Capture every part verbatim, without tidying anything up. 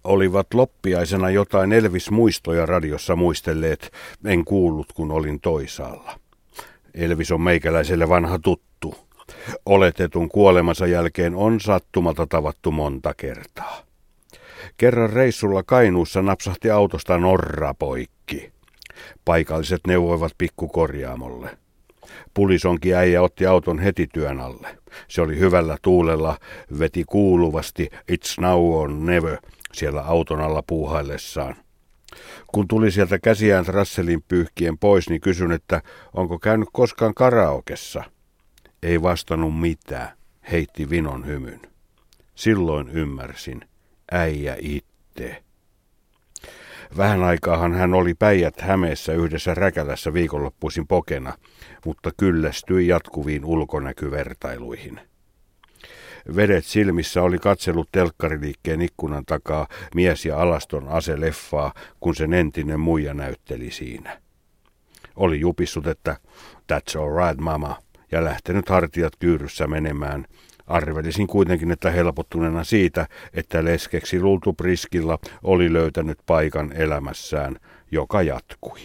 Olivat loppiaisena jotain Elvis-muistoja radiossa muistelleet, en kuullut kun olin toisaalla. Elvis on meikäläiselle vanha tuttu. Oletetun kuolemansa jälkeen on sattumalta tavattu monta kertaa. Kerran reissulla Kainuussa napsahti autosta norra poikki. Paikalliset neuvoivat pikkukorjaamolle. Pulisonki äijä otti auton heti työn alle. Se oli hyvällä tuulella, veti kuuluvasti It's now or never siellä auton alla puuhaillessaan. Kun tuli sieltä käsiään rasselin pyyhkien pois, niin kysyin, että onko käynyt koskaan karaokessa. Ei vastannut mitään, heitti vinon hymyn. Silloin ymmärsin, äijä itse. Vähän aikaahan hän oli Päijät-Hämeessä yhdessä Räkälässä viikonloppuisin pokena, mutta kyllästyi jatkuviin ulkonäkyvertailuihin. Vedet silmissä oli katsellut telkkariliikkeen ikkunan takaa Mies ja alaston ase-leffaa, kun sen entinen muija näytteli siinä. Oli jupissut, että that's all right mama, ja lähtenyt hartiat kyyryssä menemään. Arvelisin kuitenkin, että helpottuneena siitä, että leskeksi luultu Priskilla oli löytänyt paikan elämässään, joka jatkui.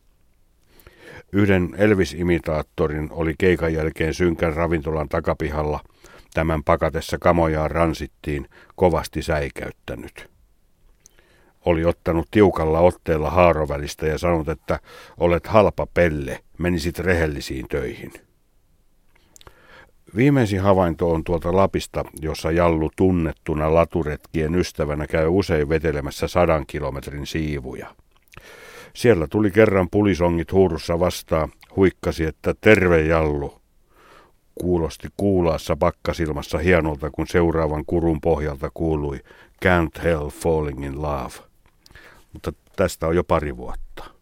Yhden Elvis-imitaattorin oli keikan jälkeen synkän ravintolan takapihalla. Tämän pakatessa kamojaan ransittiin, kovasti säikäyttänyt. Oli ottanut tiukalla otteella haarovälistä ja sanonut, että olet halpa pelle, menisit rehellisiin töihin. Viimeisin havainto on tuolta Lapista, jossa Jallu tunnettuna laturetkien ystävänä käy usein vetelemässä sadan kilometrin siivuja. Siellä tuli kerran pulisongit huurussa vastaan, huikkasi, että terve Jallu. Kuulosti kuulaassa pakkasilmassa hienolta, kun seuraavan kurun pohjalta kuului Can't help falling in love. Mutta tästä on jo pari vuotta.